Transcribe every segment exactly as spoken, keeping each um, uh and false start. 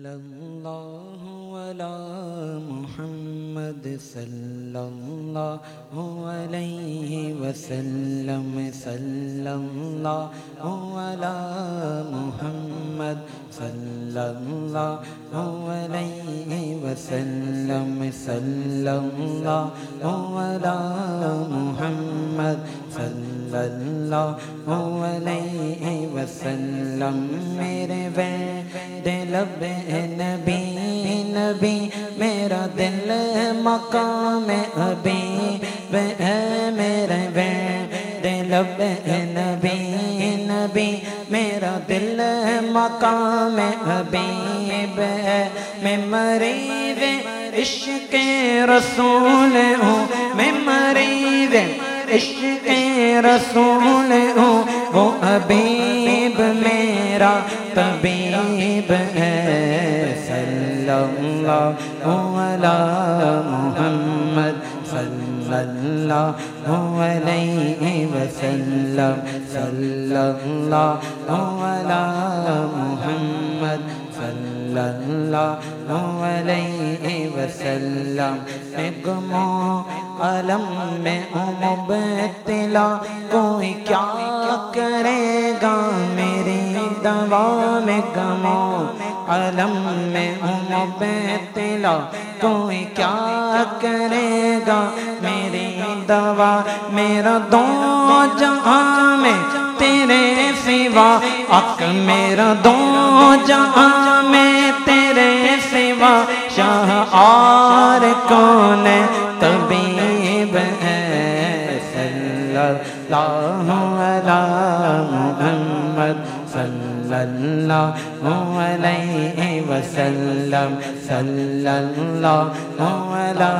صلی اللہ علی محمد صلی اللہ علیہ وسلم صلی اللہ علی محمد صلی اللہ علیہ وسلم صلی اللہ علی محمد صلی اللہ علیہ وسلم میرے وید لب نبی نبی میرا دل مقام ابی میرے وید لب نبی نبی میرا دل مقام حبیب ہے میں مریض عشق رسول ہوں میں مریض عشق رسول ہوں وہ حبیب میرا طبیب ہے صلی اللہ علی محمد صلی اللہ علیہ وسلم صلی اللہ علی محمد صلی اللہ علیہ وسلم میں گمو عالم میں مبتلا کوئی کیا کرے گا میری دوا میں گمو عالم میں مبتلا کوئی کیا کرے گا میری دوا میرا دو جہاں میں تیرے سوا حق میرا دو جہاں میں تیرے سوا شاہ اور کون طبیب ہے صلی اللہ علی محمد صلی اللہ علیہ وسلم صلی اللہ علی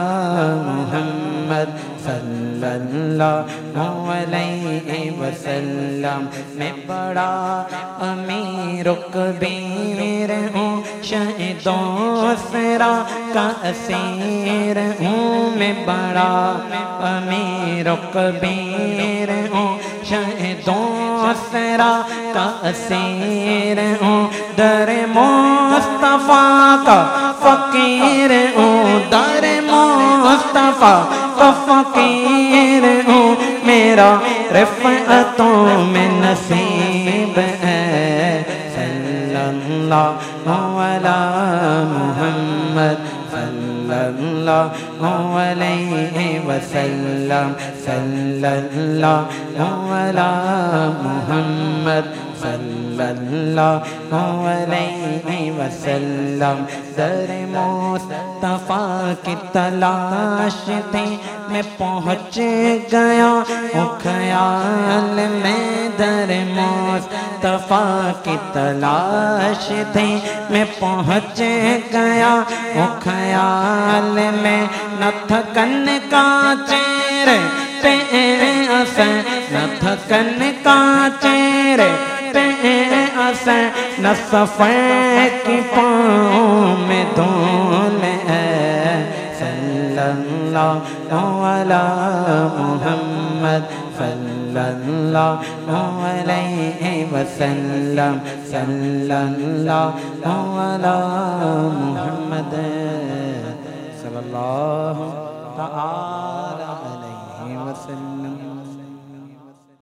محمد صلی اللہ علیہ وسلم میں بڑا امیر و کبیر ہوں شہیدوں سرا کا اسیر ہوں میں بڑا امیر و کبیر ہوں شہیدوں سرا کا اسیر ہوں در مصطفیٰ کا فقیر ہوں در مصطفیٰ کا فقیر ہوں میرا رفعتوں میں نصیب ہے صلی اللہ علی محمد صلی اللہ علیہ وسلم صلی اللہ علی محمد صلی اللہ علیہ وسلم در مصطفیٰ کی تلاش تھی میں پہنچ گیا ہوں خیال میں در مصطفیٰ کی تلاش تھی میں پہنچ گیا ہوں خیال میں نہ تھکن کا چہرے پہ اثر نہ تھکن کا چہرے پہ اثر نہ سفر کی پاؤں میں دھول ہے صلی اللہ علی محمد صلی اللہ علیہ وسلم صلی اللہ علی محمد صلی اللہ تعالی